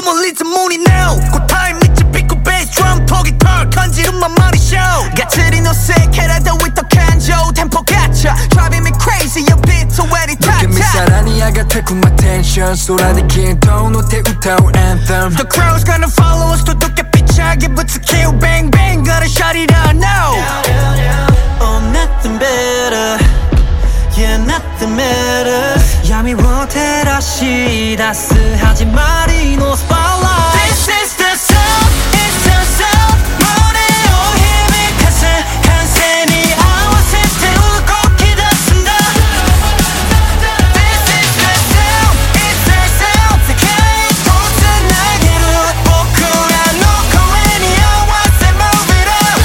멀리서 문이 now 고타임 밑에 삐꾸 베이스 드럼 포기 털 건지름만 머리 쇼 가츠린 옷에 캐라도 with the canjo 템포 갇혀 driving me crazy your beat so very tight Look at me 사랑이 I got take my attention 쏟아내긴 또 노태 우타운 anthem The crowd's gonna follow us 도둑게 삐차게 붙여 kill bang bang gotta shut it down now Oh nothing better Yeah nothing matters 야미 못해라 시 다스하지 말이 no spotlight This is the sound It's the sound 모래 오힘이 가세 간센이 아와세 태우고 기다쓴다 This is the sound It's the sound 세계의 돋은 날개로 보쿠라 놓고 any 아와세 move it up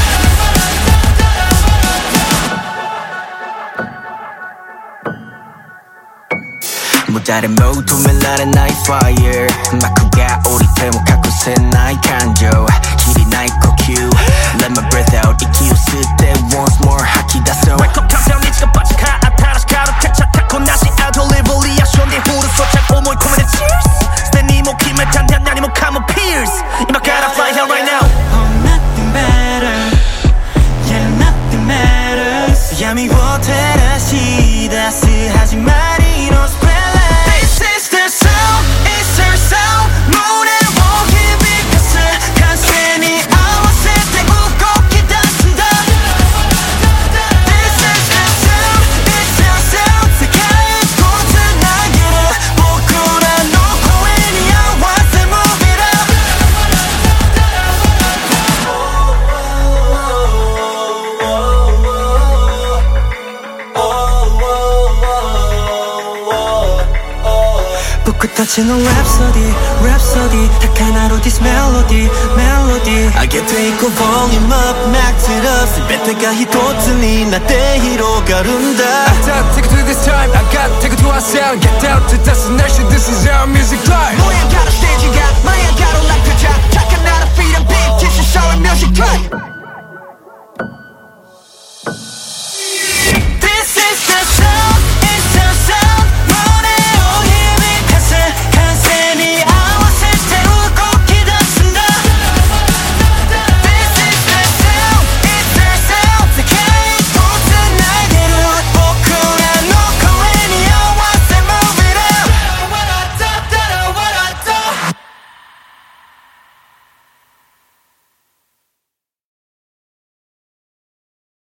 모자란 모두 멜라는 나의 fire 마크가 오리태모 갖고 새 나의 간조 길이 나의呼吸 Let my breath out 이기 웃을 때 once more 하키다 so Wake up countdown 이치가 빠지카 아타라시 가로택 차 타고 다시 out delivery 아쉬운데 후루 쏟아 오모이 코멘의 cheers 스탠이 목힘에 단단 나니 목하면 pierce 이마 gotta fly here right now Oh nothing better Yeah nothing matters 야미 호텔아 시다스 하지 말이 no spell This is the sound, it's her sound 모래 오힘이 가세 간센이 아와세 태우고 기다쓴다 This is the sound, it's her sound 세계의 돋은 날개로 보쿠라 놓고 any 아와세 move it up 붓끝touching rhapsody, rhapsody 딱 하나로 this melody, melody I get take a volume up, max it up全てが一つになって広がるんだ I gotta take it to this time I gotta take it to our sound Get down to destination This is our music life 모양가로 스테이지가 마양가로 like the jack 착한 나라 feed and beat This is our music life